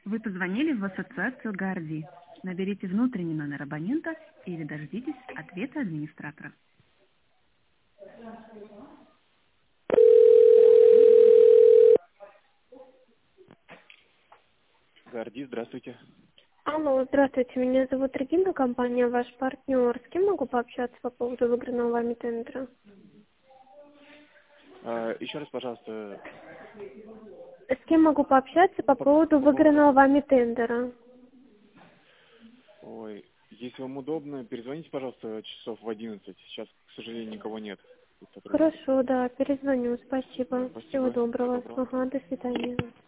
Вы позвонили в ассоциацию Гарди. Наберите внутренний номер абонента или дождитесь ответа администратора. Гарди, здравствуйте. Алло, здравствуйте, меня зовут Регина, компания «Ваш партнер». С кем могу пообщаться по поводу выигранного вами тендера? Еще раз, пожалуйста. С кем могу пообщаться по поводу выигранного вами тендера? Ой, если вам удобно, перезвоните, пожалуйста, часов в 11. Сейчас, к сожалению, никого нет. Хорошо, да, перезвоню, спасибо. Спасибо. Всего Всего доброго. доброго. Ага, до свидания.